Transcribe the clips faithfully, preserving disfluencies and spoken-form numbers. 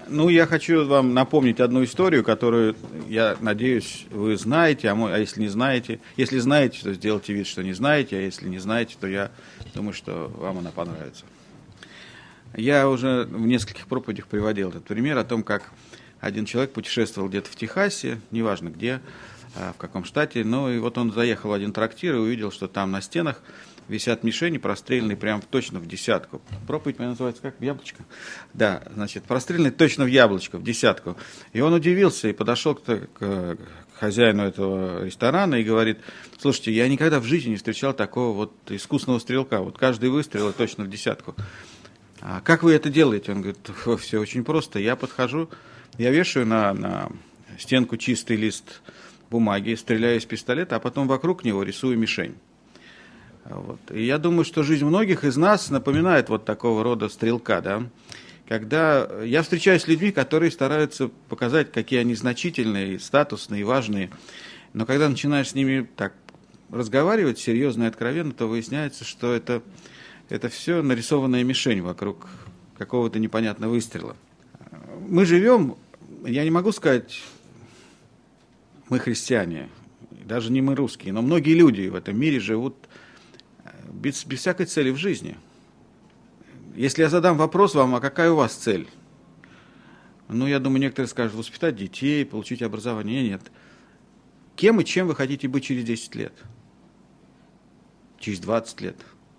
Ну, я хочу вам напомнить одну историю, которую, я надеюсь, вы знаете, а, а если не знаете, если знаете, то сделайте вид, что не знаете, а если не знаете, то я думаю, что вам она понравится. Я уже в нескольких проповедях приводил этот пример о том, как один человек путешествовал где-то в Техасе, неважно где, в каком штате, но и вот он заехал в один трактир и увидел, что там на стенах висят мишени, простреленные прям точно в десятку. Проповедь моя называется как? Яблочко? Да, значит, простреленные точно в яблочко, в десятку. И он удивился и подошел к, к хозяину этого ресторана и говорит: слушайте, я никогда в жизни не встречал такого вот искусного стрелка. Вот каждый выстрел точно в десятку. А как вы это делаете? Он говорит: все очень просто. Я подхожу, я вешаю на, на стенку чистый лист бумаги, стреляю из пистолета, а потом вокруг него рисую мишень. Вот. И я думаю, что жизнь многих из нас напоминает вот такого рода стрелка, да? Когда я встречаюсь с людьми, которые стараются показать, какие они значительные, статусные, важные, но когда начинаешь с ними так разговаривать серьезно и откровенно, то выясняется, что это, это все нарисованная мишень вокруг какого-то непонятного выстрела. Мы живем, я не могу сказать, мы христиане, даже не мы русские, но многие люди в этом мире живут без, без всякой цели в жизни. Если я задам вопрос вам, а какая у вас цель? Ну, я думаю, некоторые скажут: воспитать детей, получить образование. Нет. Кем и чем вы хотите быть через десять лет? Через двадцать лет?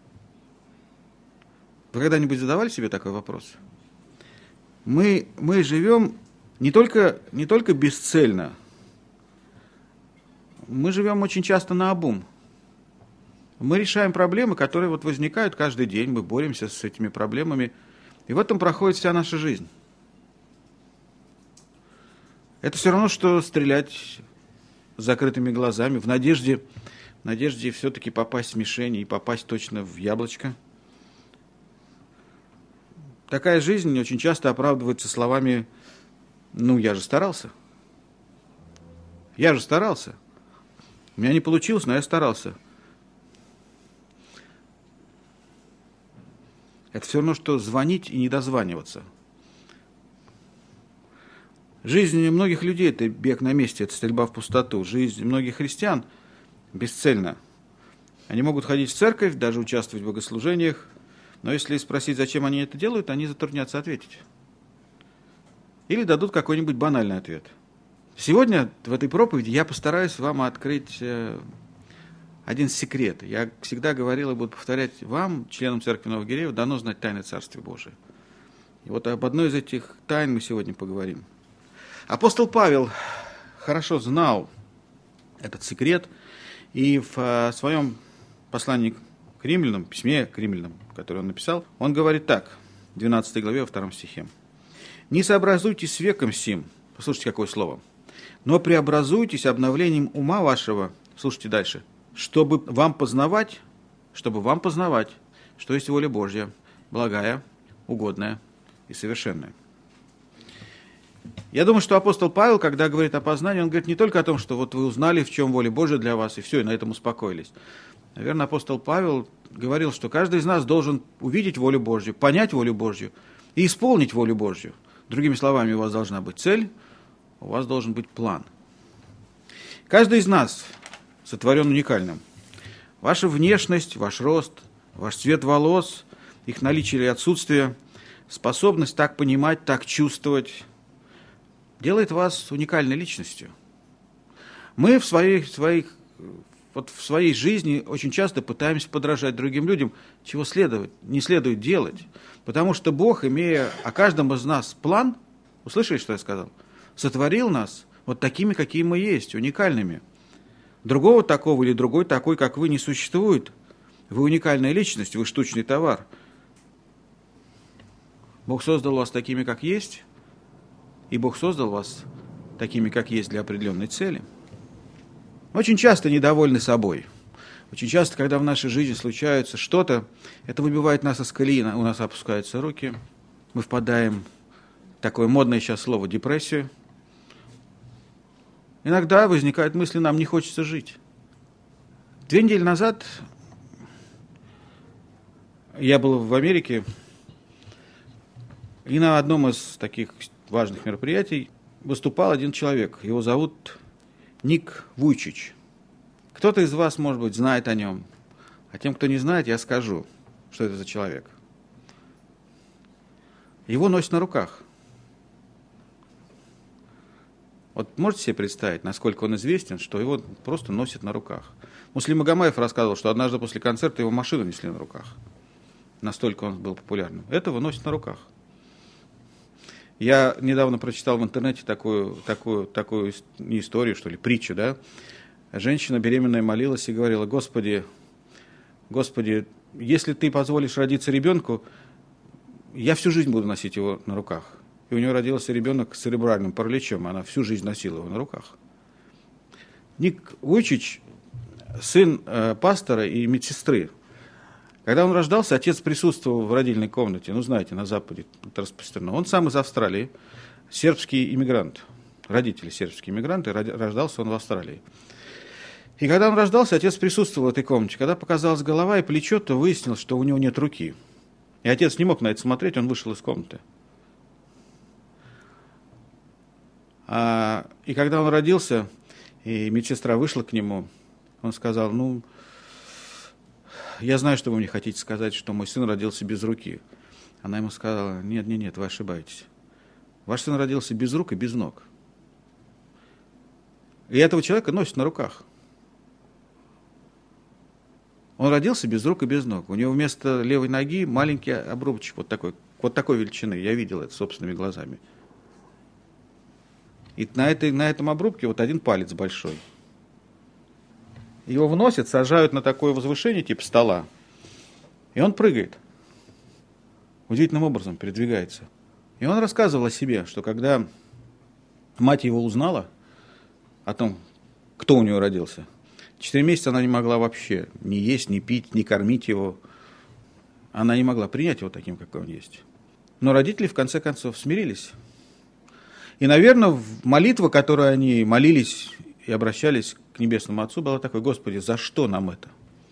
Вы когда-нибудь задавали себе такой вопрос? Мы, мы живем не только, не только бесцельно, мы живем очень часто наобум. Мы решаем проблемы, которые вот возникают каждый день, мы боремся с этими проблемами, и в этом проходит вся наша жизнь. Это все равно, что стрелять с закрытыми глазами, в надежде, в надежде все-таки попасть в мишень и попасть точно в яблочко. Такая жизнь очень часто оправдывается словами: ну, я же старался. Я же старался. У меня не получилось, но я старался. Это все равно, что звонить и не дозваниваться. Жизнь многих людей – это бег на месте, это стрельба в пустоту. Жизнь многих христиан бесцельна. Они могут ходить в церковь, даже участвовать в богослужениях, но если спросить, зачем они это делают, они затруднятся ответить. Или дадут какой-нибудь банальный ответ. Сегодня в этой проповеди я постараюсь вам открыть один секрет. Я всегда говорил и буду повторять: вам, членам Церкви Новых Гиреев, дано знать тайны Царствия Божия. И вот об одной из этих тайн мы сегодня поговорим. Апостол Павел хорошо знал этот секрет, и в своем послании к римлянам, письме к римлянам, которое он написал, он говорит так, в двенадцатой главе, во втором стихе: «Не сообразуйтесь с веком сим», послушайте, какое слово, «но преобразуйтесь обновлением ума вашего», слушайте дальше, «чтобы вам познавать, чтобы вам познавать, что есть воля Божья, благая, угодная и совершенная». Я думаю, что апостол Павел, когда говорит о познании, он говорит не только о том, что вот вы узнали, в чем воля Божья для вас, и все, и на этом успокоились. Наверное, апостол Павел говорил, что каждый из нас должен увидеть волю Божью, понять волю Божью и исполнить волю Божью. Другими словами, у вас должна быть цель, у вас должен быть план. Каждый из нас сотворен уникальным. Ваша внешность, ваш рост, ваш цвет волос, их наличие или отсутствие, способность так понимать, так чувствовать, делает вас уникальной личностью. Мы в своей, своих, вот в своей жизни очень часто пытаемся подражать другим людям, чего следует, не следует делать. Потому что Бог, имея о каждом из нас план, услышали, что я сказал? Сотворил нас вот такими, какие мы есть, уникальными. Другого такого или другой такой, как вы, не существует. Вы уникальная личность, вы штучный товар. Бог создал вас такими, как есть, и Бог создал вас такими, как есть, для определенной цели. Очень часто недовольны собой. Очень часто, когда в нашей жизни случается что-то, это выбивает нас из колеи, у нас опускаются руки, мы впадаем в такое модное сейчас слово депрессию. Иногда возникают мысли: нам не хочется жить. Две недели назад я был в Америке, и на одном из таких важных мероприятий выступал один человек. Его зовут Ник Вуйчич. Кто-то из вас, может быть, знает о нем. А тем, кто не знает, я скажу, что это за человек. Его носят на руках. Вот можете себе представить, насколько он известен, что его просто носят на руках. Муслим Магомаев рассказывал, что однажды после концерта его машину несли на руках. Настолько он был популярным. Этого носят на руках. Я недавно прочитал в интернете такую, такую, такую не историю, что ли, притчу, да? Женщина беременная молилась и говорила: Господи, Господи, если ты позволишь родиться ребенку, я всю жизнь буду носить его на руках. И у нее родился ребенок с церебральным параличом, она всю жизнь носила его на руках. Ник Вуйчич, сын э, пастора и медсестры. Когда он рождался, отец присутствовал в родильной комнате, ну, знаете, на Западе это распространено. Он сам из Австралии, сербский иммигрант, родители сербские иммигранты, рождался он в Австралии. И когда он рождался, отец присутствовал в этой комнате. Когда показалась голова и плечо, то выяснилось, что у него нет руки. И отец не мог на это смотреть, он вышел из комнаты. А, и когда он родился, и медсестра вышла к нему, он сказал: ну, я знаю, что вы мне хотите сказать, что мой сын родился без руки. Она ему сказала: нет, нет, нет, вы ошибаетесь. Ваш сын родился без рук и без ног. И этого человека носят на руках. Он родился без рук и без ног. У него вместо левой ноги маленький обрубочек вот такой, вот такой величины. Я видел это собственными глазами. И на, этой, на этом обрубке вот один палец большой. Его вносят, сажают на такое возвышение, типа стола, и он прыгает. Удивительным образом передвигается. И он рассказывал о себе, что когда мать его узнала о том, кто у него родился, четыре месяца она не могла вообще ни есть, ни пить, ни кормить его. Она не могла принять его таким, какой он есть. Но родители, в конце концов, смирились. И, наверное, молитва, которую они молились и обращались к Небесному Отцу, была такой: Господи, за что нам это?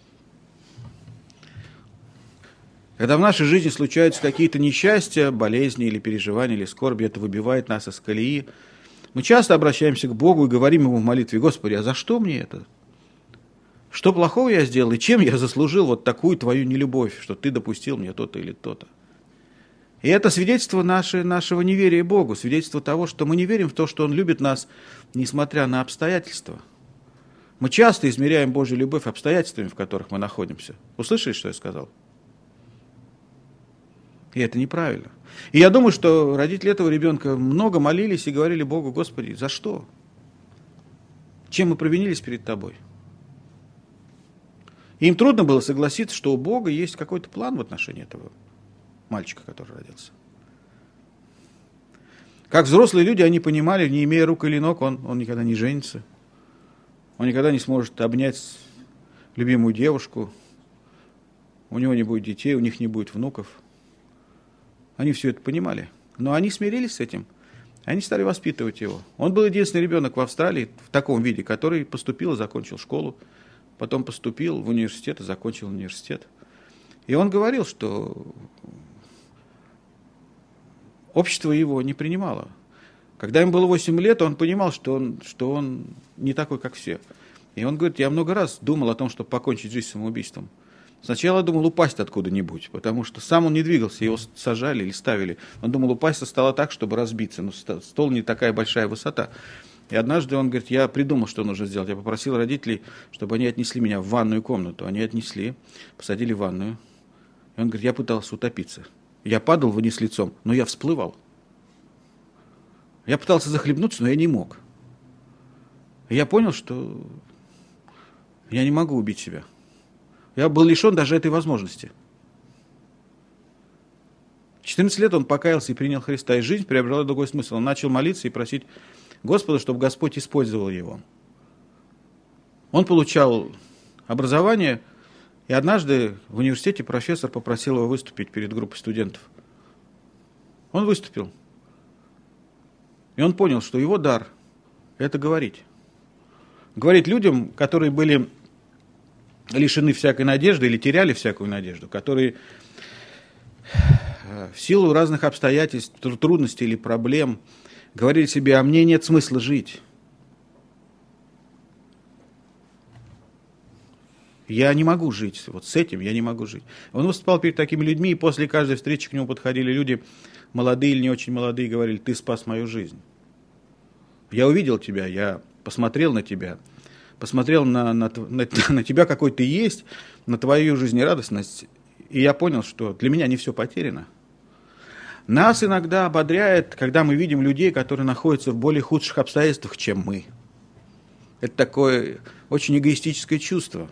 Когда в нашей жизни случаются какие-то несчастья, болезни или переживания, или скорби, это выбивает нас из колеи, мы часто обращаемся к Богу и говорим Ему в молитве: Господи, а за что мне это? Что плохого я сделал, и чем я заслужил вот такую Твою нелюбовь, что Ты допустил мне то-то или то-то? И это свидетельство наше, нашего неверия Богу, свидетельство того, что мы не верим в то, что Он любит нас, несмотря на обстоятельства. Мы часто измеряем Божью любовь обстоятельствами, в которых мы находимся. Услышали, что я сказал? И это неправильно. И я думаю, что родители этого ребенка много молились и говорили Богу: Господи, за что? Чем мы провинились перед Тобой? И им трудно было согласиться, что у Бога есть какой-то план в отношении этого мальчика, который родился. Как взрослые люди, они понимали, не имея рук или ног, он, он никогда не женится. Он никогда не сможет обнять любимую девушку. У него не будет детей, у них не будет внуков. Они все это понимали. Но они смирились с этим. Они стали воспитывать его. Он был единственный ребенок в Австралии в таком виде, который поступил и закончил школу. Потом поступил в университет и закончил университет. И он говорил, что общество его не принимало. Когда ему было восемь лет, он понимал, что он, что он не такой, как все. И он говорит: я много раз думал о том, чтобы покончить жизнь самоубийством. Сначала думал упасть откуда-нибудь, потому что сам он не двигался, его сажали или ставили. Он думал упасть со стола так, чтобы разбиться, но стол не такая большая высота. И однажды он говорит: я придумал, что нужно сделать. Я попросил родителей, чтобы они отнесли меня в ванную комнату. Они отнесли, посадили в ванную. И он говорит: я пытался утопиться. Я падал вниз лицом, но я всплывал. Я пытался захлебнуться, но я не мог. И я понял, что я не могу убить себя. Я был лишен даже этой возможности. В четырнадцать лет он покаялся и принял Христа, и жизнь приобрела другой смысл. Он начал молиться и просить Господа, чтобы Господь использовал его. Он получал образование, и однажды в университете профессор попросил его выступить перед группой студентов. Он выступил. И он понял, что его дар – это говорить. Говорить людям, которые были лишены всякой надежды или теряли всякую надежду, которые в силу разных обстоятельств, трудностей или проблем говорили себе: а мне нет смысла жить. Я не могу жить, вот с этим я не могу жить. Он выступал перед такими людьми, и после каждой встречи к нему подходили люди, молодые или не очень молодые, и говорили: ты спас мою жизнь. Я увидел тебя, я посмотрел на тебя, посмотрел на, на, на, на тебя, какой ты есть, на твою жизнерадостность, и я понял, что для меня не все потеряно. Нас иногда ободряет, когда мы видим людей, которые находятся в более худших обстоятельствах, чем мы. Это такое очень эгоистическое чувство.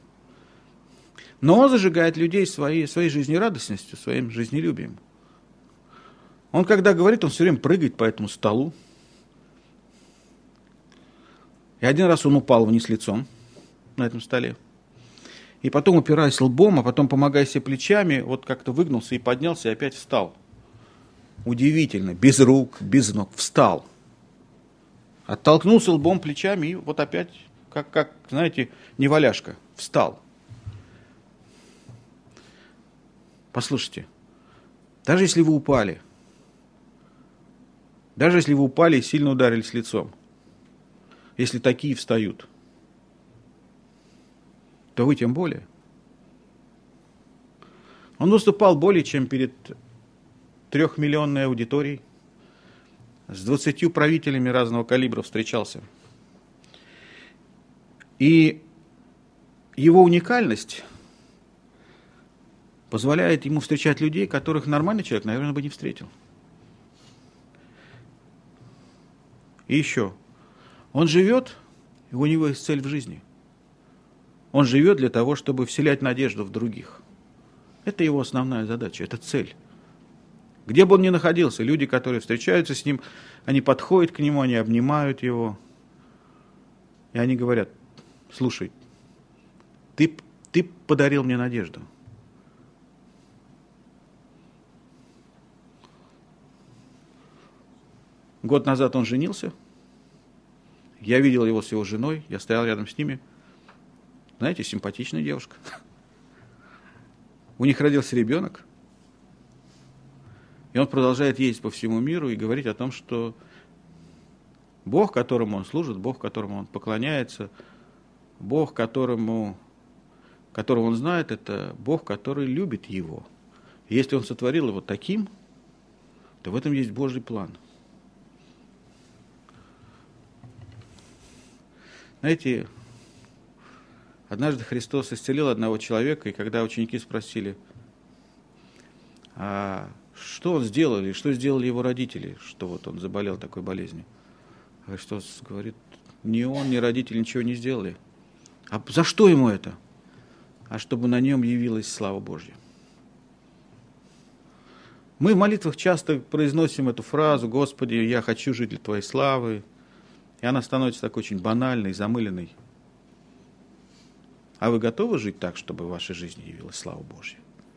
Но он зажигает людей своей, своей жизнерадостностью, своим жизнелюбием. Он, когда говорит, он все время прыгает по этому столу. И один раз он упал вниз лицом на этом столе. И потом, упираясь лбом, а потом, помогая себе плечами, вот как-то выгнулся и поднялся, и опять встал. Удивительно, без рук, без ног, встал. Оттолкнулся лбом, плечами, и вот опять, как, как знаете, неваляшка, встал. Послушайте, даже если вы упали, даже если вы упали и сильно ударились лицом, если такие встают, то вы тем более. Он выступал более чем перед трехмиллионной аудиторией, с двадцатью правителями разного калибра встречался. И его уникальность позволяет ему встречать людей, которых нормальный человек, наверное, бы не встретил. И еще, он живет, и у него есть цель в жизни. Он живет для того, чтобы вселять надежду в других. Это его основная задача, это цель. Где бы он ни находился, люди, которые встречаются с ним, они подходят к нему, они обнимают его, и они говорят: слушай, ты, ты подарил мне надежду. Год назад он женился. Я видел его с его женой. Я стоял рядом с ними. Знаете, симпатичная девушка. У них родился ребенок. И он продолжает ездить по всему миру и говорить о том, что Бог, которому он служит, Бог, которому он поклоняется, Бог, которому, которого он знает, это Бог, который любит его. И если он сотворил его таким, то в этом есть Божий план. Знаете, однажды Христос исцелил одного человека, и когда ученики спросили: а что он сделал, и что сделали его родители, что вот он заболел такой болезнью? Христос говорит: ни он, ни родители ничего не сделали. А за что ему это? А чтобы на нем явилась слава Божья. Мы в молитвах часто произносим эту фразу: Господи, я хочу жить для Твоей славы. И она становится такой очень банальной, замыленной. А вы готовы жить так, чтобы в вашей жизни явилась слава Божья?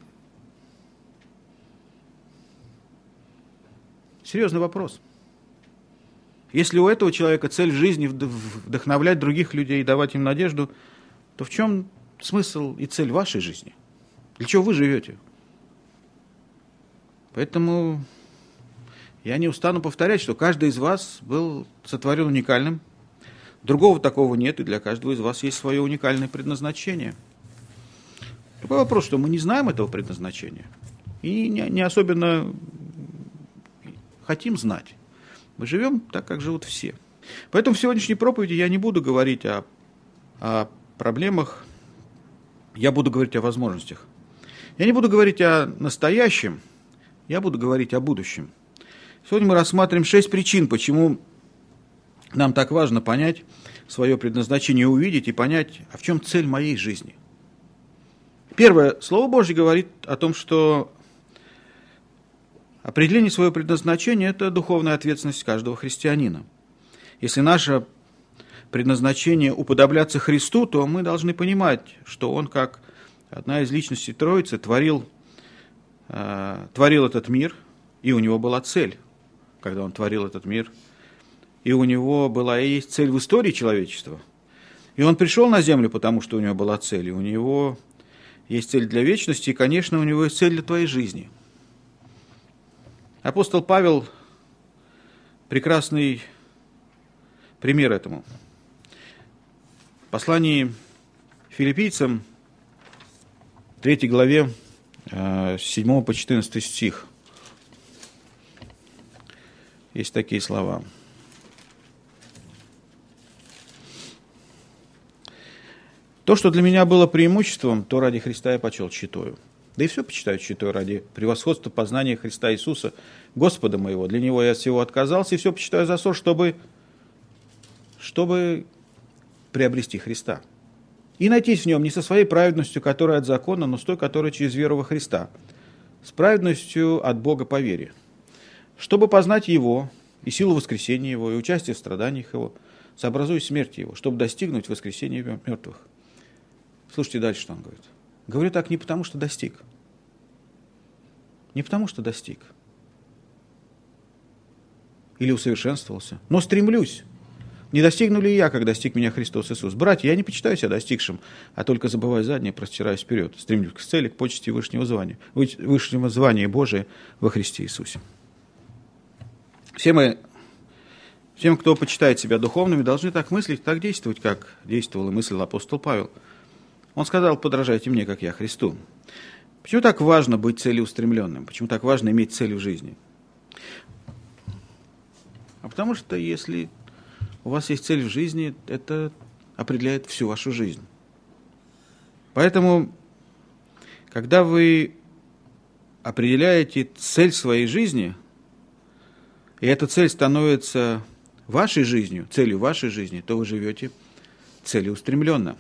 Серьезный вопрос. Если у этого человека цель в жизни вдохновлять других людей и давать им надежду, то в чем смысл и цель вашей жизни? Для чего вы живете? Поэтому я не устану повторять, что каждый из вас был сотворен уникальным. Другого такого нет, и для каждого из вас есть свое уникальное предназначение. Такой вопрос, что мы не знаем этого предназначения и не, не особенно хотим знать. Мы живем так, как живут все. Поэтому в сегодняшней проповеди я не буду говорить о, о проблемах, я буду говорить о возможностях. Я не буду говорить о настоящем, я буду говорить о будущем. Сегодня мы рассматриваем шесть причин, почему нам так важно понять свое предназначение, увидеть и понять, а в чем цель моей жизни. Первое. Слово Божье говорит о том, что определение своего предназначения – это духовная ответственность каждого христианина. Если наше предназначение уподобляться Христу, то мы должны понимать, что Он, как одна из личностей Троицы, творил, э, творил этот мир, и у Него была цель, когда Он творил этот мир. И у Него была и есть цель в истории человечества. И Он пришел на землю, потому что у Него была цель. И у Него есть цель для вечности, и, конечно, у Него есть цель для твоей жизни. Апостол Павел прекрасный пример этому. В послании филиппийцам, третьей главе, с седьмого по четырнадцатый стих, есть такие слова. То, что для меня было преимуществом, то ради Христа я почел тщетою. Да и все почитаю тщетой ради превосходства познания Христа Иисуса, Господа моего. Для Него я от всего отказался, и все почитаю за ссор, чтобы, чтобы приобрести Христа. И найтись в Нем не со своей праведностью, которая от закона, но с той, которая через веру во Христа, с праведностью от Бога по вере, чтобы познать Его, и силу воскресения Его, и участие в страданиях Его, сообразуясь смерти Его, чтобы достигнуть воскресения мертвых. Слушайте дальше, что он говорит. Говорю так не потому, что достиг. Не потому, что достиг. Или усовершенствовался. Но стремлюсь. Не достигну ли я, как достиг меня Христос Иисус? Братья, я не почитаю себя достигшим, а только забывая заднее, простираюсь вперед. Стремлюсь к цели, к почести высшего звания, высшего звания Божия во Христе Иисусе. Все мы, всем, кто почитает себя духовными, должны так мыслить, так действовать, как действовал и мыслил апостол Павел. Он сказал: подражайте мне, как я Христу. Почему так важно быть целеустремленным? Почему так важно иметь цель в жизни? А потому что если у вас есть цель в жизни, это определяет всю вашу жизнь. Поэтому, когда вы определяете цель своей жизни, и эта цель становится вашей жизнью, целью вашей жизни, то вы живете целеустремленно.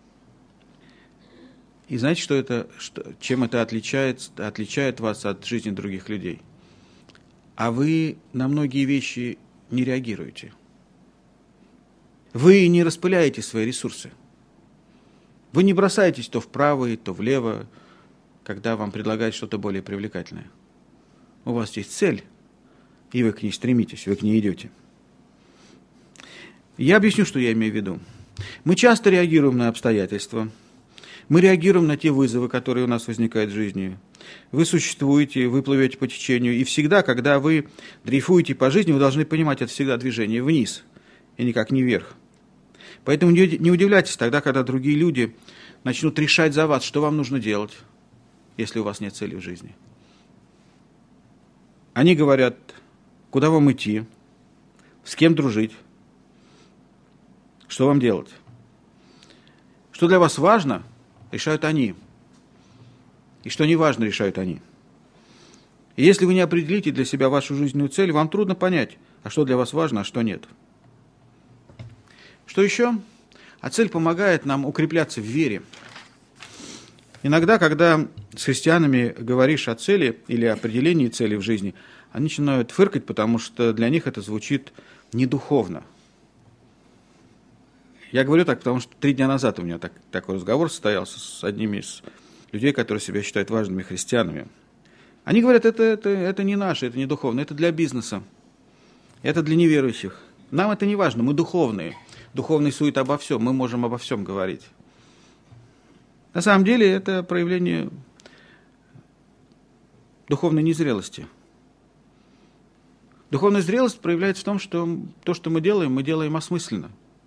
И знаете, что это, что, чем это отличает, отличает вас от жизни других людей? А вы на многие вещи не реагируете. Вы не распыляете свои ресурсы. Вы не бросаетесь то вправо, то влево, когда вам предлагают что-то более привлекательное. У вас есть цель, и вы к ней стремитесь, вы к ней идете. Я объясню, что я имею в виду. Мы часто реагируем на обстоятельства, мы реагируем на те вызовы, которые у нас возникают в жизни. Вы существуете, вы плывете по течению, и всегда, когда вы дрейфуете по жизни, вы должны понимать, это всегда движение вниз, и никак не вверх. Поэтому не удивляйтесь тогда, когда другие люди начнут решать за вас, что вам нужно делать, если у вас нет цели в жизни. Они говорят, куда вам идти, с кем дружить, что вам делать. Что для вас важно, решают они. И что не важно, решают они. И если вы не определите для себя вашу жизненную цель, вам трудно понять, а что для вас важно, а что нет. Что еще? А цель помогает нам укрепляться в вере. Иногда, когда с христианами говоришь о цели или определении цели в жизни, они начинают фыркать, потому что для них это звучит недуховно. Я говорю так, потому что три дня назад у меня так, такой разговор состоялся с одними из людей, которые себя считают важными христианами. Они говорят, это, это, это не наше, это не духовно, это для бизнеса, это для неверующих. Нам это не важно, мы духовные. Духовный сует обо всем, мы можем обо всем говорить. На самом деле это проявление духовной незрелости. Духовная зрелость проявляется в том, что то, что мы делаем, мы делаем осмысленно.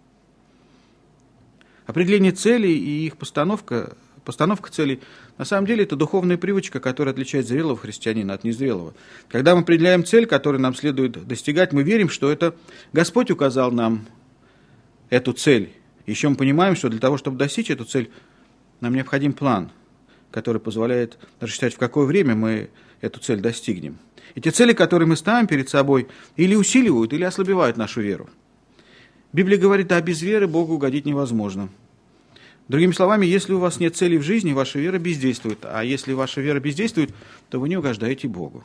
Определение целей и их постановка, постановка целей, на самом деле это духовная привычка, которая отличает зрелого христианина от незрелого. Когда мы определяем цель, которую нам следует достигать, мы верим, что это Господь указал нам эту цель. Еще мы понимаем, что для того, чтобы достичь эту цель, нам необходим план, который позволяет рассчитать, в какое время мы эту цель достигнем. И те цели, которые мы ставим перед собой, или усиливают, или ослабевают нашу веру. Библия говорит, а без веры Богу угодить невозможно. Другими словами, если у вас нет цели в жизни, ваша вера бездействует. А если ваша вера бездействует, то вы не угождаете Богу.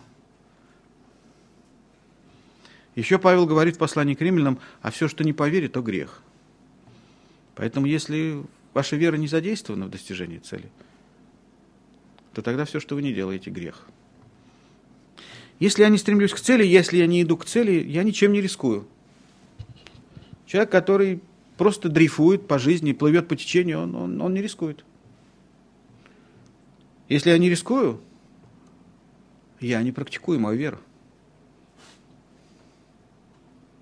Еще Павел говорит в послании к римлянам, а все, что не по вере, то грех. Поэтому, если ваша вера не задействована в достижении цели, то тогда все, что вы не делаете, грех. Если я не стремлюсь к цели, если я не иду к цели, я ничем не рискую. Человек, который просто дрейфует по жизни, плывет по течению, он, он, он не рискует. Если я не рискую, я не практикую мою веру.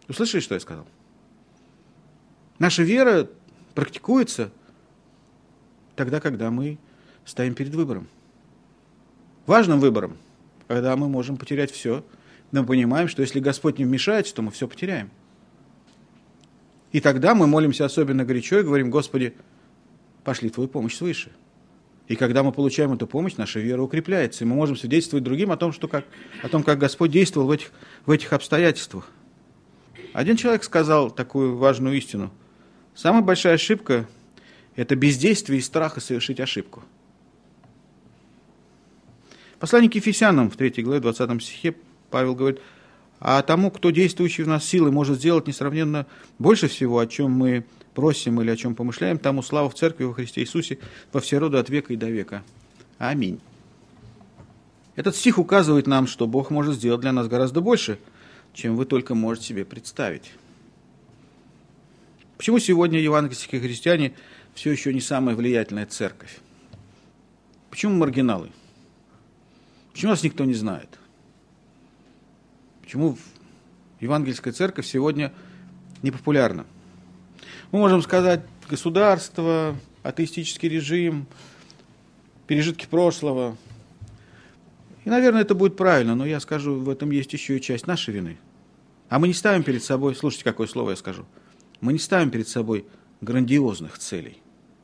Услышали, что я сказал? Наша вера практикуется тогда, когда мы стоим перед выбором. Важным выбором, когда мы можем потерять все, но мы понимаем, что если Господь не вмешается, то мы все потеряем. И тогда мы молимся особенно горячо и говорим: Господи, пошли Твою помощь свыше. И когда мы получаем эту помощь, наша вера укрепляется, и мы можем свидетельствовать другим о том, что как, о том, как Господь действовал в этих, в этих обстоятельствах. Один человек сказал такую важную истину: самая большая ошибка – это бездействие и страха совершить ошибку. Послание к Ефесянам в третьей главе, двадцатом стихе Павел говорит: а тому, кто действующий в нас силой может сделать несравненно больше всего, о чем мы просим или о чем помышляем, тому славу в Церкви во Христе Иисусе во все роды от века и до века. Аминь. Этот стих указывает нам, что Бог может сделать для нас гораздо больше, чем вы только можете себе представить. Почему сегодня евангельские христиане все еще не самая влиятельная церковь? Почему маргиналы? Почему нас никто не знает? Почему евангельская церковь сегодня не популярна? Мы можем сказать: государство, атеистический режим, пережитки прошлого. И, наверное, это будет правильно, но я скажу, в этом есть еще и часть нашей вины. А мы не ставим перед собой, слушайте, какое слово я скажу, мы не ставим перед собой грандиозных целей.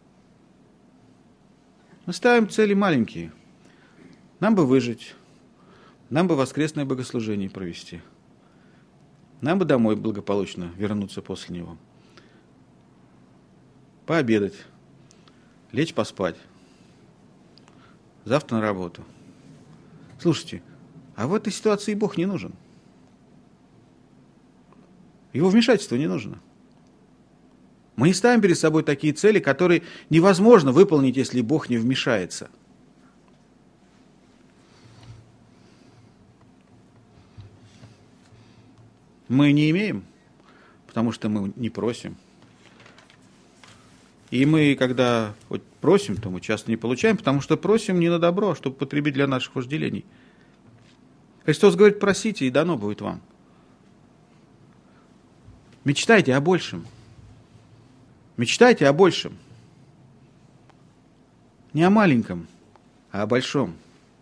Мы ставим цели маленькие. Нам бы выжить, нам бы воскресное богослужение провести, нам бы домой благополучно вернуться после него, пообедать, лечь поспать, завтра на работу. Слушайте, а в этой ситуации Бог не нужен. Его вмешательство не нужно. Мы не ставим перед собой такие цели, которые невозможно выполнить, если Бог не вмешается. Мы не имеем, потому что мы не просим. И мы, когда вот просим, то мы часто не получаем, потому что просим не на добро, а чтобы потребить для наших вожделений. Христос говорит: просите, и дано будет вам. Мечтайте о большем. Мечтайте о большем. Не о маленьком, а о большом.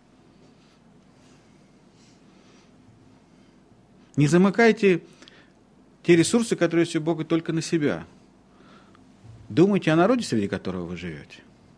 Не замыкайте те ресурсы, которые есть у Бога, только на себя. Думайте о народе, среди которого вы живете.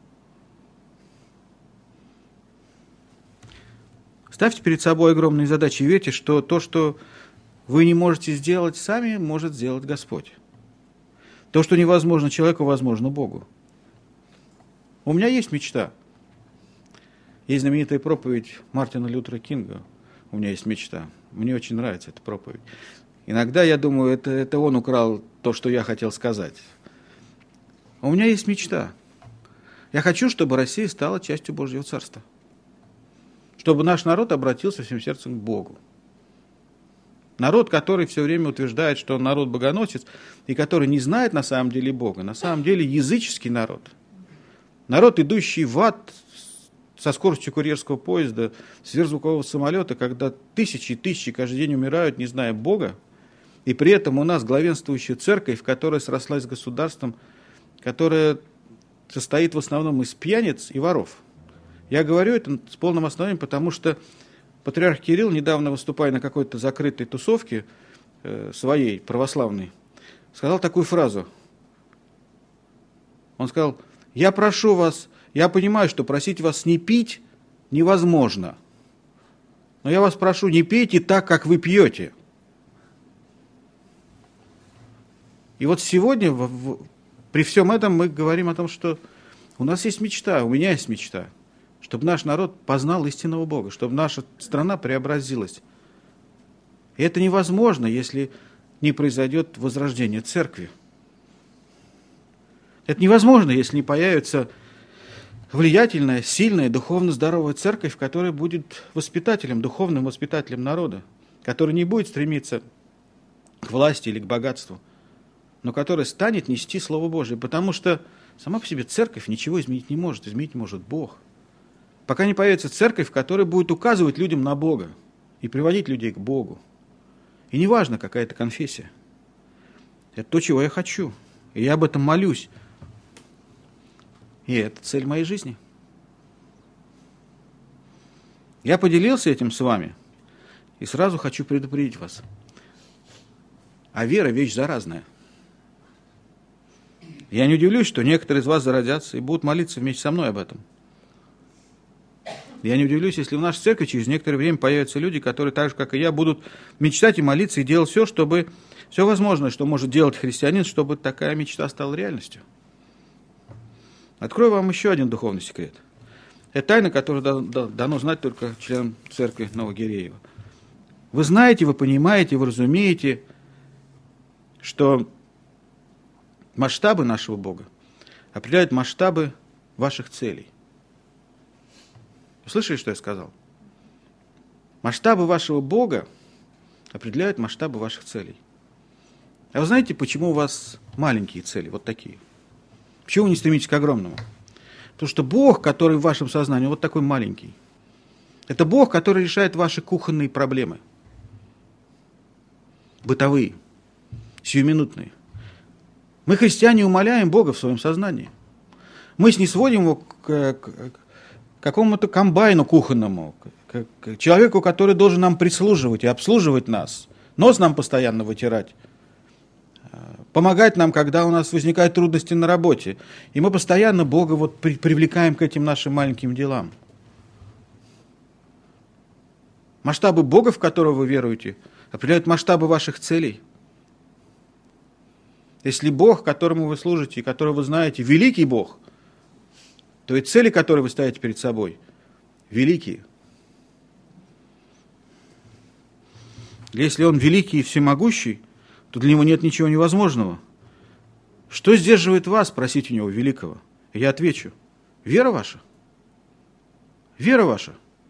Ставьте перед собой огромные задачи и верьте, что то, что вы не можете сделать сами, может сделать Господь. То, что невозможно человеку, возможно Богу. У меня есть мечта. Есть знаменитая проповедь Мартина Лютера Кинга. У меня есть мечта. Мне очень нравится эта проповедь. Иногда я думаю, это, это он украл то, что я хотел сказать. У меня есть мечта. Я хочу, чтобы Россия стала частью Божьего Царства. Чтобы наш народ обратился всем сердцем к Богу. Народ, который все время утверждает, что он народ богоносец, и который не знает на самом деле Бога, на самом деле языческий народ. Народ, идущий в ад со скоростью курьерского поезда, сверхзвукового самолета, когда тысячи и тысячи каждый день умирают, не зная Бога, и при этом у нас главенствующая церковь, которая срослась с государством, которая состоит в основном из пьяниц и воров. Я говорю это с полным основанием, потому что патриарх Кирилл, недавно выступая на какой-то закрытой тусовке э, своей, православной, сказал такую фразу. Он сказал: я прошу вас, я понимаю, что просить вас не пить невозможно, но я вас прошу, не пейте так, как вы пьете. И вот сегодня, в, в, при всем этом, мы говорим о том, что у нас есть мечта, у меня есть мечта, чтобы наш народ познал истинного Бога, чтобы наша страна преобразилась. И это невозможно, если не произойдет возрождение церкви. Это невозможно, если не появится влиятельная, сильная, духовно здоровая церковь, которая будет воспитателем, духовным воспитателем народа, который не будет стремиться к власти или к богатству, но которая станет нести Слово Божие, потому что сама по себе церковь ничего изменить не может, изменить может Бог. Пока не появится церковь, которая будет указывать людям на Бога и приводить людей к Богу. И неважно, какая это конфессия. Это то, чего я хочу. И я об этом молюсь. И это цель моей жизни. Я поделился этим с вами. И сразу хочу предупредить вас. А вера – вещь заразная. Я не удивлюсь, что некоторые из вас зародятся и будут молиться вместе со мной об этом. Я не удивлюсь, если в нашей церкви через некоторое время появятся люди, которые так же, как и я, будут мечтать и молиться, и делать все, чтобы, все возможное, что может делать христианин, чтобы такая мечта стала реальностью. Открою вам еще один духовный секрет. Это тайна, которую дано знать только членам церкви Новогиреева. Вы знаете, вы понимаете, вы разумеете, что масштабы нашего Бога определяют масштабы ваших целей. Вы слышали, что я сказал? Масштабы вашего Бога определяют масштабы ваших целей. А вы знаете, почему у вас маленькие цели, вот такие? Почему вы не стремитесь к огромному? Потому что Бог, который в вашем сознании, вот такой маленький. Это Бог, который решает ваши кухонные проблемы. Бытовые, сиюминутные. Мы, христиане, умаляем Бога в своем сознании. Мы снисходим его к, к, к какому-то комбайну кухонному, к, к человеку, который должен нам прислуживать и обслуживать нас, нос нам постоянно вытирать, помогать нам, когда у нас возникают трудности на работе. И мы постоянно Бога вот при, привлекаем к этим нашим маленьким делам. Масштабы Бога, в которого вы веруете, определяют масштабы ваших целей. Если Бог, которому вы служите, и которого вы знаете, великий Бог, то и цели, которые вы ставите перед собой, великие. Если Он великий и всемогущий, то для Него нет ничего невозможного. Что сдерживает вас просить у Него великого? Я отвечу, вера ваша. Вера ваша.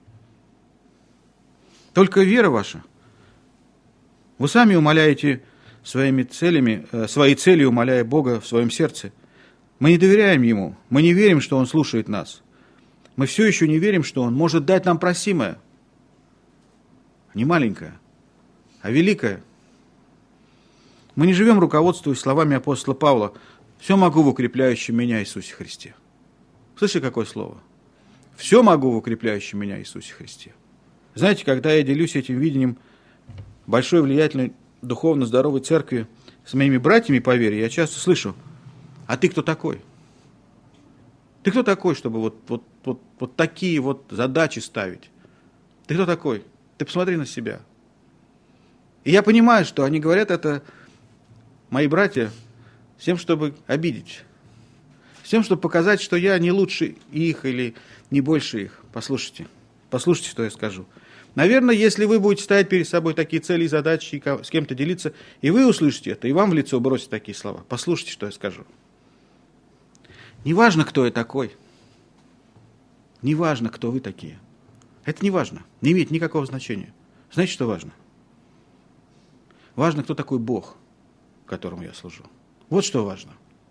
Только вера ваша. Вы сами умаляете своими целями, своей целью умаляя Бога в своем сердце. Мы не доверяем Ему, мы не верим, что Он слушает нас. Мы все еще не верим, что Он может дать нам просимое. Не маленькое, а великое. Мы не живем, руководствуясь словами апостола Павла: «Все могу в укрепляющем меня Иисусе Христе». Слышите, какое слово? «Все могу в укрепляющем меня Иисусе Христе». Знаете, когда я делюсь этим видением большой, влиятельной, духовно здоровой церкви с моими братьями по вере, я часто слышу: «А ты кто такой? Ты кто такой, чтобы вот, вот, вот, вот такие вот задачи ставить? Ты кто такой? Ты посмотри на себя». И я понимаю, что они говорят это, мои братья, с тем, чтобы обидеть, с тем, чтобы показать, что я не лучше их или не больше их. Послушайте, послушайте, что я скажу. Наверное, если вы будете ставить перед собой такие цели и задачи, и с кем-то делиться, и вы услышите это, и вам в лицо бросят такие слова. Послушайте, что я скажу. Неважно, кто я такой. Неважно, кто вы такие. Это не важно. Не имеет никакого значения. Знаете, что важно? Важно, кто такой Бог, которому я служу. Вот что важно.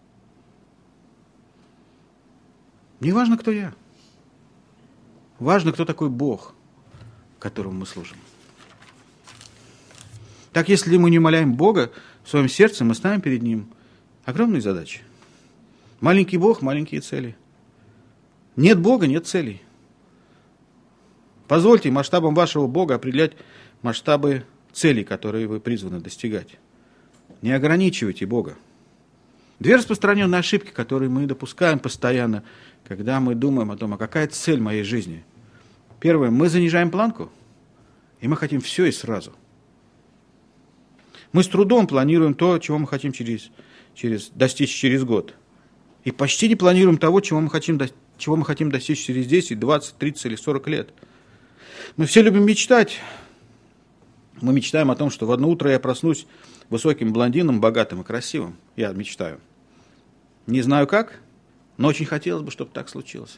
Не важно, кто я. Важно, кто такой Бог, которому мы служим. Так, если мы не умаляем Бога в своем сердце, мы ставим перед Ним огромные задачи. Маленький Бог, маленькие цели. Нет Бога, нет целей. Позвольте масштабам вашего Бога определять масштабы целей, которые вы призваны достигать. Не ограничивайте Бога. Две распространенные ошибки, которые мы допускаем постоянно, когда мы думаем о том, а какая цель моей жизни. Первое, мы занижаем планку, и мы хотим все и сразу. Мы с трудом планируем то, чего мы хотим через, через, достичь через год. И почти не планируем того, чего мы хотим, чего мы хотим достичь через десять, двадцать, тридцать или сорок лет. Мы все любим мечтать. Мы мечтаем о том, что в одно утро я проснусь высоким блондином, богатым и красивым. Я мечтаю. Не знаю как, но очень хотелось бы, чтобы так случилось.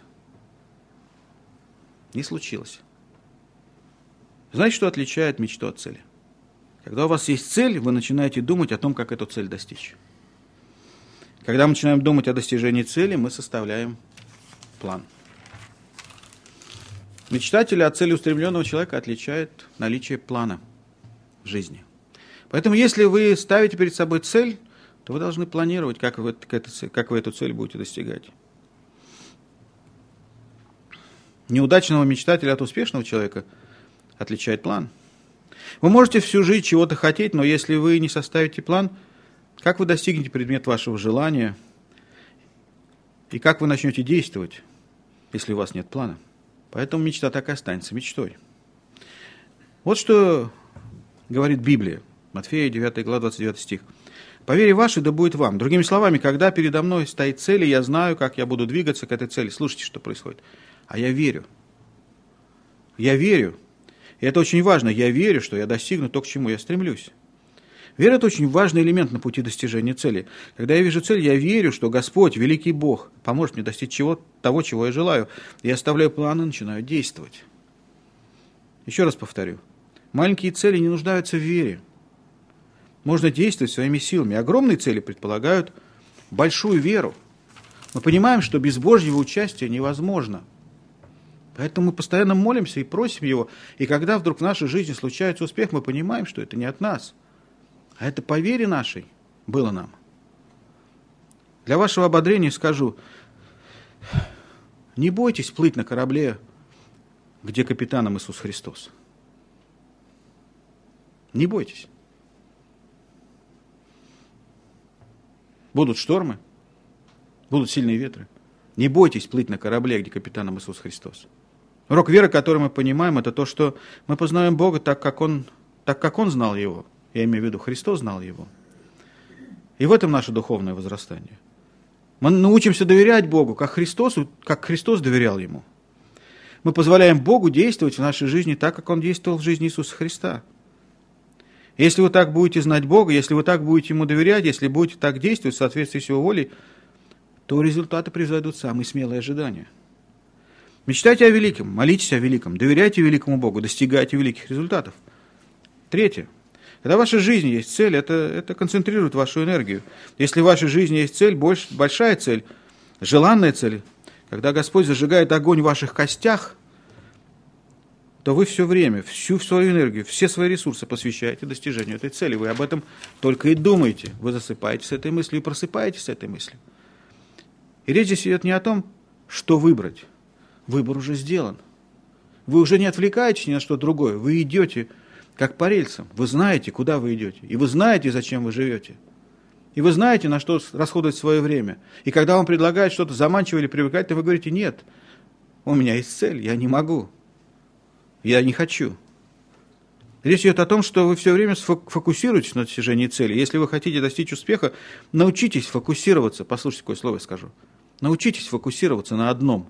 Не случилось. Знаете, что отличает мечту от цели? Когда у вас есть цель, вы начинаете думать о том, как эту цель достичь. Когда мы начинаем думать о достижении цели, мы составляем план. Мечтателя от целеустремленного человека отличает наличие плана в жизни. Поэтому, если вы ставите перед собой цель, то вы должны планировать, как вы, как вы эту цель будете достигать. Неудачного мечтателя от успешного человека отличает план. Вы можете всю жизнь чего-то хотеть, но если вы не составите план, как вы достигнете предмет вашего желания и как вы начнете действовать, если у вас нет плана? Поэтому мечта так и останется мечтой. Вот что говорит Библия. Матфея девятая глава, двадцать девятый стих. «По вере вашей да будет вам». Другими словами, когда передо мной стоит цель, и я знаю, как я буду двигаться к этой цели. Слушайте, что происходит. А я верю. Я верю. И это очень важно. Я верю, что я достигну то, к чему я стремлюсь. Вера – это очень важный элемент на пути достижения цели. Когда я вижу цель, я верю, что Господь, великий Бог, поможет мне достичь чего, того, чего я желаю. Я оставляю планы и начинаю действовать. Еще раз повторю. Маленькие цели не нуждаются в вере. Можно действовать своими силами. Огромные цели предполагают большую веру. Мы понимаем, что без Божьего участия невозможно. Поэтому мы постоянно молимся и просим Его. И когда вдруг в нашей жизни случается успех, мы понимаем, что это не от нас. А это по вере нашей было нам. Для вашего ободрения скажу, не бойтесь плыть на корабле, где капитаном Иисус Христос. Не бойтесь. Будут штормы, будут сильные ветры. Не бойтесь плыть на корабле, где капитаном Иисус Христос. Урок веры, который мы понимаем, это то, что мы познаем Бога так, как Он, так, как Он знал Его. Я имею в виду, Христос знал Его. И в этом наше духовное возрастание. Мы научимся доверять Богу, как Христос, как Христос доверял Ему. Мы позволяем Богу действовать в нашей жизни так, как Он действовал в жизни Иисуса Христа. Если вы так будете знать Бога, если вы так будете Ему доверять, если будете так действовать в соответствии с Его волей, то результаты превзойдут самые смелые ожидания. Мечтайте о великом, молитесь о великом, доверяйте великому Богу, достигайте великих результатов. Третье. Когда в вашей жизни есть цель, это, это концентрирует вашу энергию. Если в вашей жизни есть цель, больш, большая цель, желанная цель, когда Господь зажигает огонь в ваших костях, то вы все время, всю свою энергию, все свои ресурсы посвящаете достижению этой цели. Вы об этом только и думаете. Вы засыпаете с этой мыслью и просыпаетесь с этой мыслью. И речь здесь идет не о том, что выбрать. Выбор уже сделан. Вы уже не отвлекаетесь ни на что другое. Вы идете как по рельсам. Вы знаете, куда вы идете. И вы знаете, зачем вы живете. И вы знаете, на что расходовать свое время. И когда вам предлагают что-то заманчивое или привлекательное, вы говорите, нет, у меня есть цель, я не могу. Я не хочу. Речь идет о том, что вы все время фокусируетесь на достижении цели. Если вы хотите достичь успеха, научитесь фокусироваться. Послушайте, какое слово я скажу. Научитесь фокусироваться на одном.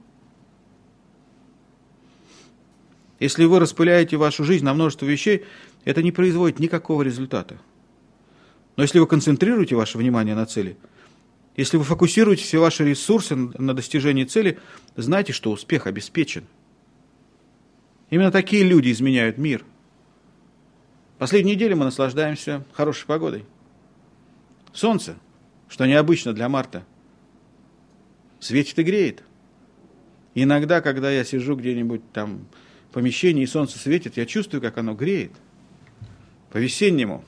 Если вы распыляете вашу жизнь на множество вещей, это не производит никакого результата. Но если вы концентрируете ваше внимание на цели, если вы фокусируете все ваши ресурсы на достижении цели, знайте, что успех обеспечен. Именно такие люди изменяют мир. Последнюю неделю мы наслаждаемся хорошей погодой. Солнце, что необычно для марта, светит и греет. И иногда, когда я сижу где-нибудь там в помещении, и солнце светит, я чувствую, как оно греет. По-весеннему.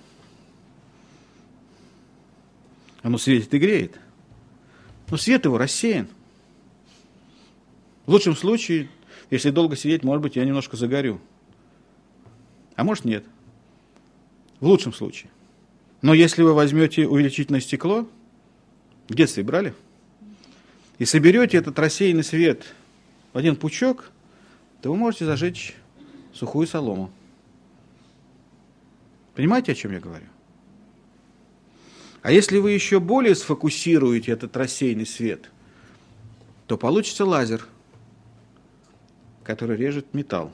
Оно светит и греет. Но свет его рассеян. В лучшем случае, если долго сидеть, может быть, я немножко загорю. А может, нет. В лучшем случае. Но если вы возьмете увеличительное стекло, в детстве брали, и соберете этот рассеянный свет в один пучок, то вы можете зажечь сухую солому. Понимаете, о чем я говорю? А если вы еще более сфокусируете этот рассеянный свет, то получится лазер, который режет металл.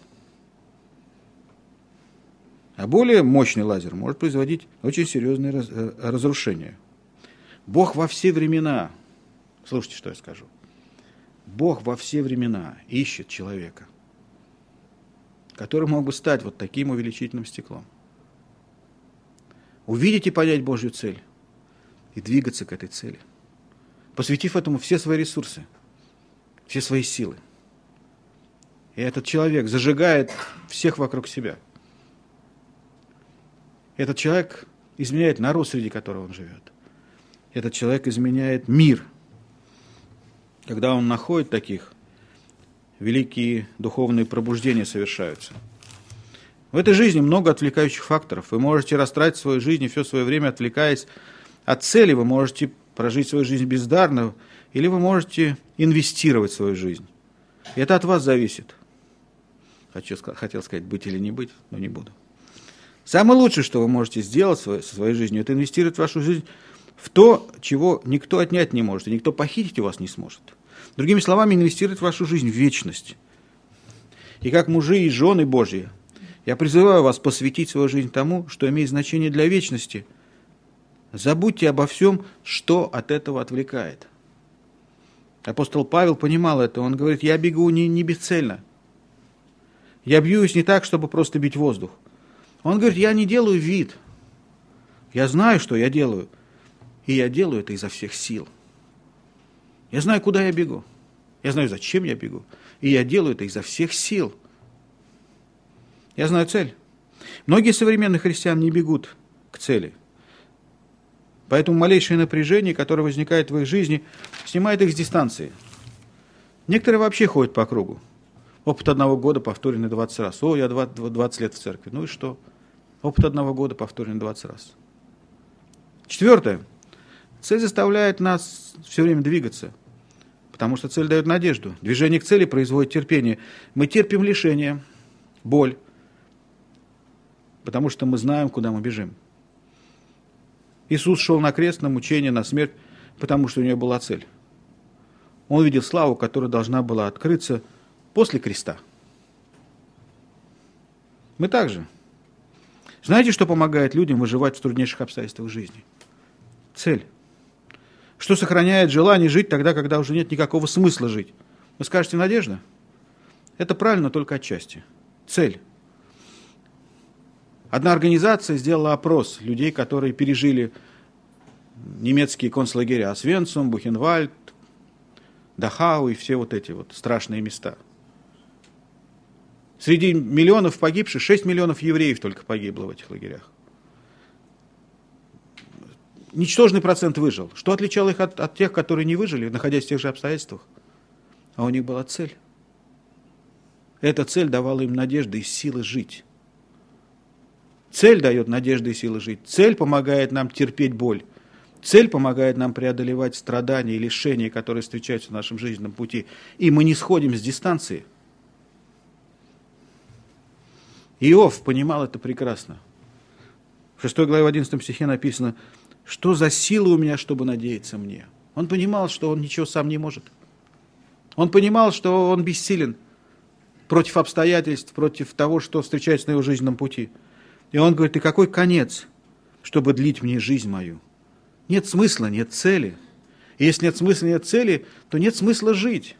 А более мощный лазер может производить очень серьезные раз, разрушения. Бог во все времена, слушайте, что я скажу, Бог во все времена ищет человека, который мог бы стать вот таким увеличительным стеклом. Увидеть и понять Божью цель и двигаться к этой цели, посвятив этому все свои ресурсы, все свои силы. И этот человек зажигает всех вокруг себя. Этот человек изменяет народ, среди которого он живет. этот человек изменяет мир. Когда он находит таких, великие духовные пробуждения совершаются. В этой жизни много отвлекающих факторов. Вы можете растратить свою жизнь и все свое время, отвлекаясь от цели. Вы можете прожить свою жизнь бездарно, или вы можете инвестировать в свою жизнь. И это от вас зависит. Хочу, хотел сказать, быть или не быть, но не буду. Самое лучшее, что вы можете сделать со своей жизнью, это инвестировать в вашу жизнь в то, чего никто отнять не может, и никто похитить у вас не сможет. Другими словами, инвестировать в вашу жизнь в вечность. И как мужи и жены Божьи, я призываю вас посвятить свою жизнь тому, что имеет значение для вечности. Забудьте обо всем, что от этого отвлекает. Апостол Павел понимал это. Он говорит, я бегу не, не бесцельно. Я бьюсь не так, чтобы просто бить воздух. Он говорит, я не делаю вид. Я знаю, что я делаю. И я делаю это изо всех сил. Я знаю, куда я бегу. Я знаю, зачем я бегу. И я делаю это изо всех сил. Я знаю цель. Многие современные христиане не бегут к цели. Поэтому малейшее напряжение, которое возникает в их жизни, снимает их с дистанции. Некоторые вообще ходят по кругу. Опыт одного года повторенный двадцать раз. О, я двадцать лет в церкви. Ну и что? Опыт одного года повторенный двадцать раз. Четвертое. Цель заставляет нас все время двигаться. Потому что цель дает надежду. Движение к цели производит терпение. Мы терпим лишения, боль. Потому что мы знаем, куда мы бежим. Иисус шел на крест, на мучение, на смерть, потому что у него была цель. Он видел славу, которая должна была открыться после креста. Мы также. Знаете, что помогает людям выживать в труднейших обстоятельствах жизни? Цель. Что сохраняет желание жить тогда, когда уже нет никакого смысла жить? Вы скажете, надежда? Это правильно, только отчасти. Цель. Одна организация сделала опрос людей, которые пережили немецкие концлагеря Освенцим, Бухенвальд, Дахау и все вот эти вот страшные места. Среди миллионов погибших, шесть миллионов евреев только погибло в этих лагерях. Ничтожный процент выжил. Что отличало их от, от тех, которые не выжили, находясь в тех же обстоятельствах? А у них была цель. Эта цель давала им надежду и силы жить. Цель дает надежду и силы жить. Цель помогает нам терпеть боль. Цель помогает нам преодолевать страдания и лишения, которые встречаются в нашем жизненном пути. И мы не сходим с дистанции. Иов понимал это прекрасно. В шестой главе в одиннадцатом стихе написано, что за сила у меня, чтобы надеяться мне. Он понимал, что он ничего сам не может. Он понимал, что он бессилен против обстоятельств, против того, что встречается на его жизненном пути. И он говорит, и какой конец, чтобы длить мне жизнь мою? Нет смысла, нет цели. И если нет смысла, нет цели, то нет смысла жить.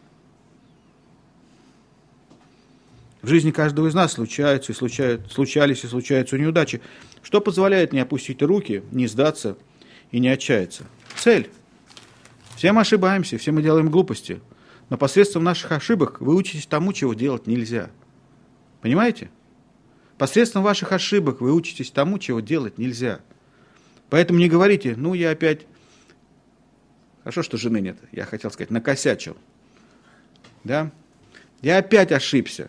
В жизни каждого из нас случаются и случаются, случались и случаются неудачи. Что позволяет не опустить руки, не сдаться и не отчаяться? Цель. Все мы ошибаемся, все мы делаем глупости. Но посредством наших ошибок вы учитесь тому, чего делать нельзя. Понимаете? Посредством ваших ошибок вы учитесь тому, чего делать нельзя. Поэтому не говорите, ну я опять... Хорошо, что жены нет, я хотел сказать, накосячил. Да? Я опять ошибся.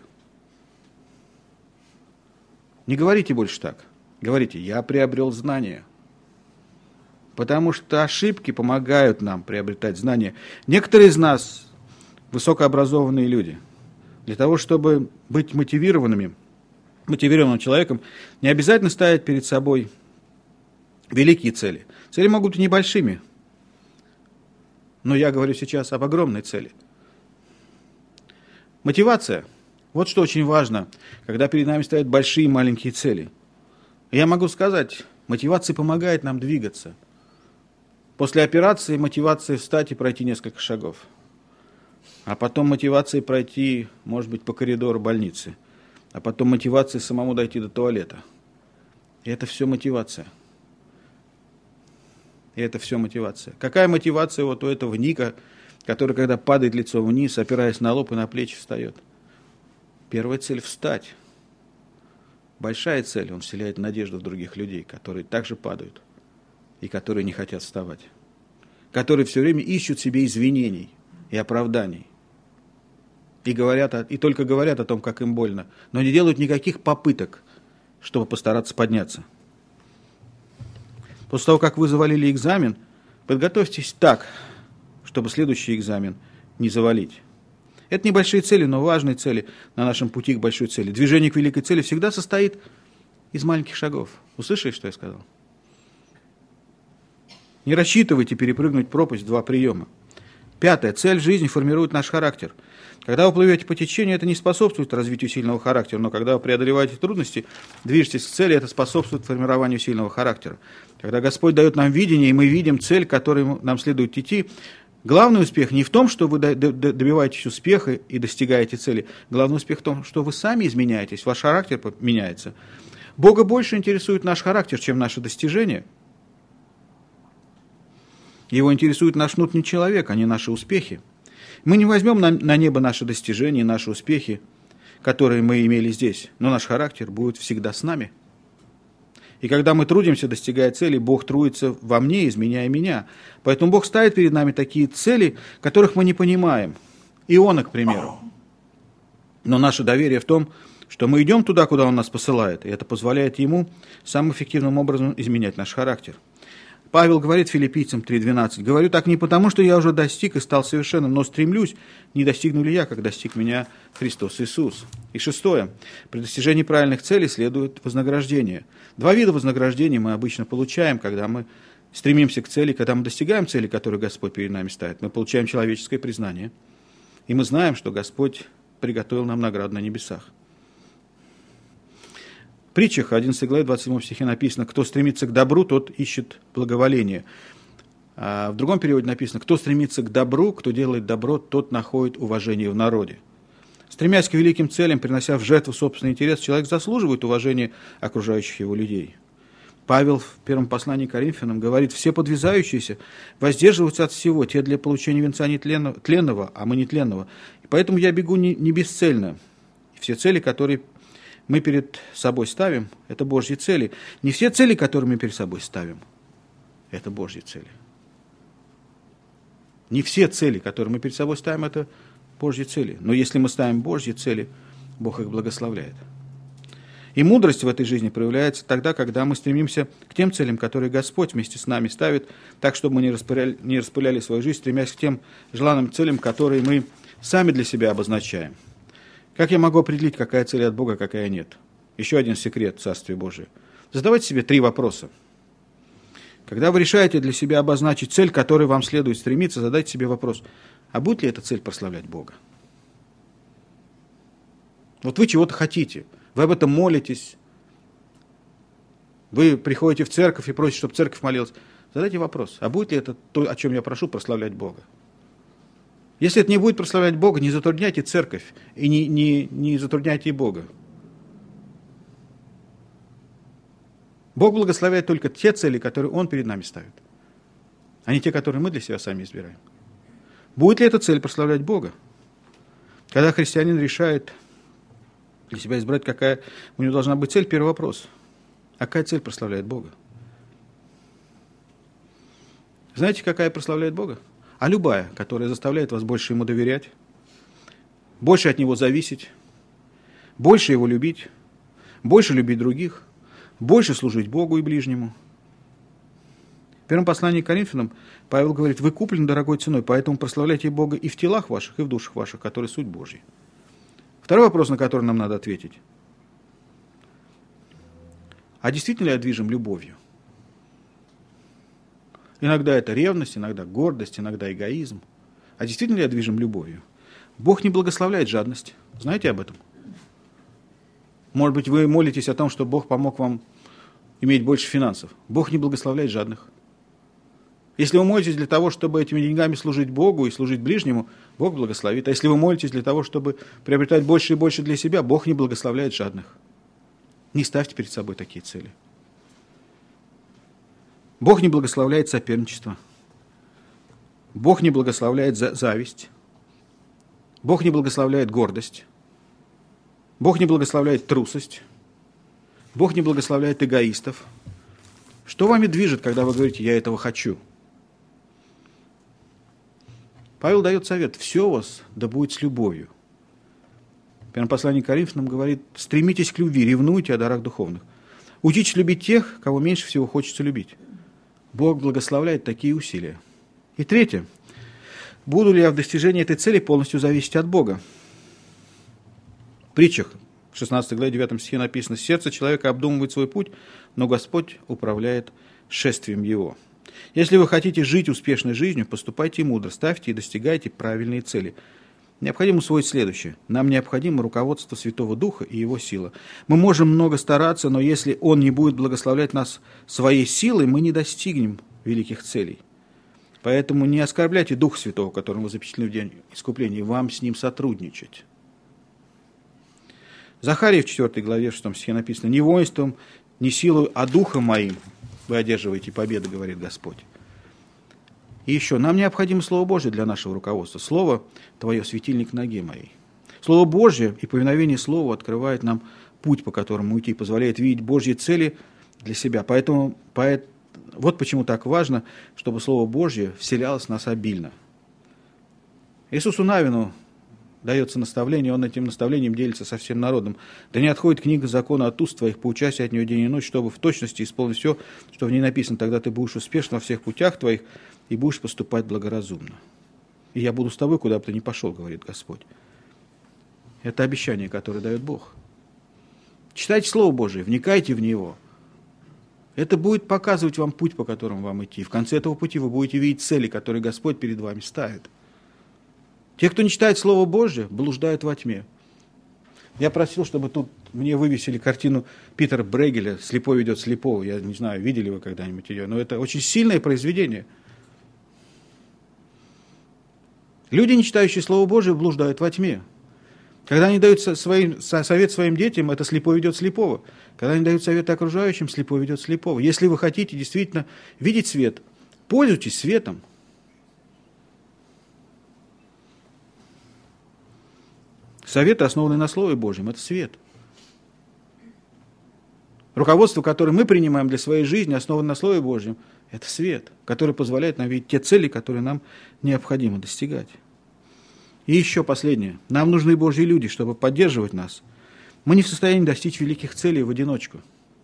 Не говорите больше так. Говорите, я приобрел знания. Потому что ошибки помогают нам приобретать знания. Некоторые из нас высокообразованные люди. Для того, чтобы быть мотивированными, мотивированным человеком, не обязательно ставить перед собой великие цели. Цели могут быть небольшими. Но я говорю сейчас об огромной цели. Мотивация. Вот что очень важно, когда перед нами стоят большие и маленькие цели. Я могу сказать, мотивация помогает нам двигаться. После операции мотивация встать и пройти несколько шагов. А потом мотивация пройти, может быть, по коридору больницы. А потом мотивация самому дойти до туалета. И это все мотивация. И это все мотивация. Какая мотивация вот у этого Ника, который, когда падает лицом вниз, опираясь на лоб и на плечи, встает? Первая цель – встать. Большая цель – он вселяет надежду в других людей, которые также падают и которые не хотят вставать. которые все время ищут себе извинений и оправданий. И, говорят, и только говорят о том, как им больно, но не делают никаких попыток, чтобы постараться подняться. После того, как вы завалили экзамен, подготовьтесь так, чтобы следующий экзамен не завалить. Это небольшие цели, но важные цели на нашем пути к большой цели. Движение к великой цели всегда состоит из маленьких шагов. Услышали, что я сказал? Не рассчитывайте перепрыгнуть пропасть в два приема. Пятое. Цель жизни формирует наш характер. Когда вы плывете по течению, это не способствует развитию сильного характера, но когда вы преодолеваете трудности, движетесь к цели, это способствует формированию сильного характера. Когда Господь дает нам видение, и мы видим цель, к которой нам следует идти, главный успех не в том, что вы добиваетесь успеха и достигаете цели. Главный успех в том, что вы сами изменяетесь, ваш характер меняется. Бога больше интересует наш характер, чем наши достижения. Его интересует наш внутренний человек, а не наши успехи. Мы не возьмем на, на небо наши достижения, наши успехи, которые мы имели здесь, но наш характер будет всегда с нами. И когда мы трудимся, достигая цели, Бог трудится во мне, изменяя меня. Поэтому Бог ставит перед нами такие цели, которых мы не понимаем. Иона, к примеру. Но наше доверие в том, что мы идем туда, куда Он нас посылает, и это позволяет Ему самым эффективным образом изменять наш характер. Павел говорит Филиппийцам три двенадцать: «Говорю так не потому, что я уже достиг и стал совершенным, но стремлюсь, не достигну ли я, как достиг меня Христос Иисус». И шестое. При достижении правильных целей следует вознаграждение. Два вида вознаграждения мы обычно получаем, когда мы стремимся к цели, когда мы достигаем цели, которую Господь перед нами ставит. Мы получаем человеческое признание, и мы знаем, что Господь приготовил нам награду на небесах. В притчах одиннадцатой главе двадцать седьмом стихе написано: «Кто стремится к добру, тот ищет благоволение». А в другом переводе написано: «Кто стремится к добру, кто делает добро, тот находит уважение в народе». Стремясь к великим целям, принося в жертву собственный интерес, человек заслуживает уважения окружающих его людей. Павел в первом послании к Коринфянам говорит: «Все подвязающиеся воздерживаются от всего, те для получения венца нетленного, тленного, а мы нетленного. И поэтому я бегу не, не бесцельно». И все цели, которые мы перед собой ставим, это Божьи цели. Не все цели, которые мы перед собой ставим, это Божьи цели. Не все цели, которые мы перед собой ставим, это Божьи цели. Но если мы ставим Божьи цели, Бог их благословляет. И мудрость в этой жизни проявляется тогда, когда мы стремимся к тем целям, которые Господь вместе с нами ставит, так, чтобы мы не распыляли, не распыляли свою жизнь, стремясь к тем желанным целям, которые мы сами для себя обозначаем. Как я могу определить, какая цель от Бога, какая нет? Еще один секрет Царствия Божия. Задавайте себе три вопроса. Когда вы решаете для себя обозначить цель, к которой вам следует стремиться, задайте себе вопрос: а будет ли эта цель прославлять Бога? Вот вы чего-то хотите, вы об этом молитесь, вы приходите в церковь и просите, чтобы церковь молилась. Задайте вопрос: а будет ли это то, о чем я прошу, прославлять Бога? Если это не будет прославлять Бога, не затрудняйте церковь и не, не, не затрудняйте и Бога. Бог благословляет только те цели, которые Он перед нами ставит, а не те, которые мы для себя сами избираем. Будет ли эта цель прославлять Бога? Когда христианин решает для себя избрать, какая у него должна быть цель, первый вопрос: а какая цель прославляет Бога? Знаете, какая прославляет Бога? А любая, которая заставляет вас больше Ему доверять, больше от Него зависеть, больше Его любить, больше любить других, больше служить Богу и ближнему. В первом послании к Коринфянам Павел говорит: вы куплены дорогой ценой, поэтому прославляйте Бога и в телах ваших, и в душах ваших, которые суть Божья. Второй вопрос, на который нам надо ответить: а действительно ли я движим любовью? Иногда это ревность, иногда гордость, иногда эгоизм. А действительно ли я движим любовью? Бог не благословляет жадность. Знаете об этом? Может быть, вы молитесь о том, что Бог помог вам иметь больше финансов. Бог не благословляет жадных. Если вы молитесь для того, чтобы этими деньгами служить Богу и служить ближнему, Бог благословит. А если вы молитесь для того, чтобы приобретать больше и больше для себя, Бог не благословляет жадных. Не ставьте перед собой такие цели. Бог не благословляет соперничество. Бог не благословляет зависть. Бог не благословляет гордость. Бог не благословляет трусость. Бог не благословляет эгоистов. Что вами движет, когда вы говорите: я этого хочу? Павел дает совет: все у вас да будет с любовью. В первом послании к Коринфянам говорит: стремитесь к любви, ревнуйте о дарах духовных. Учитесь любить тех, кого меньше всего хочется любить. Бог благословляет такие усилия. И третье. Буду ли я в достижении этой цели полностью зависеть от Бога? В притчах, в шестнадцатой главе, девятом стихе написано: сердце человека обдумывает свой путь, но Господь управляет шествием его. Если вы хотите жить успешной жизнью, поступайте мудро, ставьте и достигайте правильные цели. Необходимо усвоить следующее. Нам необходимо руководство Святого Духа и Его сила. Мы можем много стараться, но если Он не будет благословлять нас своей силой, мы не достигнем великих целей. Поэтому не оскорбляйте Духа Святого, которым вы запечатлены в день искупления, вам с Ним сотрудничать. Захария в четвёртой главе, в шестом стихе написано: «Не воинством, не силой, а Духом Моим вы одерживаете победу, говорит Господь». И еще, нам необходимо Слово Божие для нашего руководства. Слово Твое — светильник ноге моей. Слово Божие и повиновение Слову открывает нам путь, по которому уйти, позволяет видеть Божьи цели для себя. Поэтому, поэт, вот почему так важно, чтобы Слово Божье вселялось в нас обильно. Иисусу Навину дается наставление, он этим наставлением делится со всем народом. «Да не отходит книга закона от уст твоих, поучайся от нее день и ночь, чтобы в точности исполнить все, что в ней написано. Тогда ты будешь успешен во всех путях твоих и будешь поступать благоразумно. И я буду с тобой, куда бы ты ни пошел, говорит Господь». Это обещание, которое дает Бог. Читайте Слово Божие, вникайте в него. Это будет показывать вам путь, по которому вам идти. В конце этого пути вы будете видеть цели, которые Господь перед вами ставит. Те, кто не читает Слово Божие, блуждают во тьме. Я просил, чтобы тут мне вывесили картину Питера Брейгеля «Слепой ведет слепого». Я не знаю, видели вы когда-нибудь ее, но это очень сильное произведение. Люди, не читающие Слово Божие, блуждают во тьме. Когда они дают своим, совет своим детям, это слепой ведет слепого. Когда они дают совет окружающим, слепой ведет слепого. Если вы хотите действительно видеть свет, пользуйтесь светом. Советы, основанные на Слове Божьем, это свет. Руководство, которое мы принимаем для своей жизни, основано на Слове Божьем, это свет, который позволяет нам видеть те цели, которые нам необходимо достигать. И еще последнее. Нам нужны Божьи люди, чтобы поддерживать нас. Мы не в состоянии достичь великих целей в одиночку.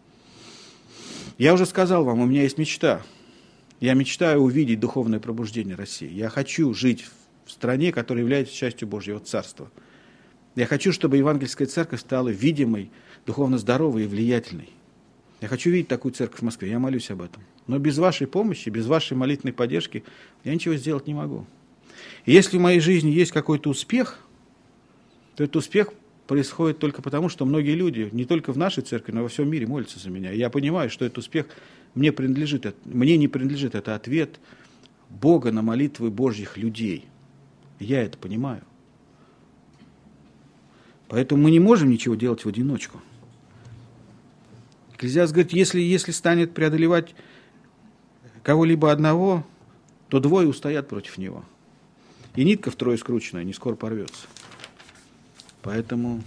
Я уже сказал вам, у меня есть мечта. Я мечтаю увидеть духовное пробуждение России. Я хочу жить в стране, которая является частью Божьего Царства. Я хочу, чтобы евангельская церковь стала видимой, духовно здоровой и влиятельной. Я хочу видеть такую церковь в Москве, я молюсь об этом. Но без вашей помощи, без вашей молитвенной поддержки я ничего сделать не могу. И если в моей жизни есть какой-то успех, то этот успех происходит только потому, что многие люди, не только в нашей церкви, но и во всем мире молятся за меня. И я понимаю, что этот успех мне принадлежит, мне не принадлежит, это ответ Бога на молитвы Божьих людей. Я это понимаю. Поэтому мы не можем ничего делать в одиночку. Экклезиаст говорит, если, если станет преодолевать кого-либо одного, то двое устоят против него. И нитка втрое скрученная не скоро порвется. Поэтому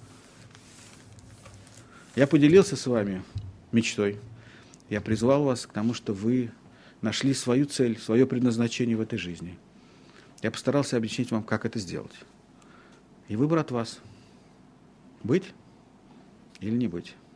я поделился с вами мечтой. Я призвал вас к тому, что вы нашли свою цель, свое предназначение в этой жизни. Я постарался объяснить вам, как это сделать. И выбор от вас. Быть или не быть.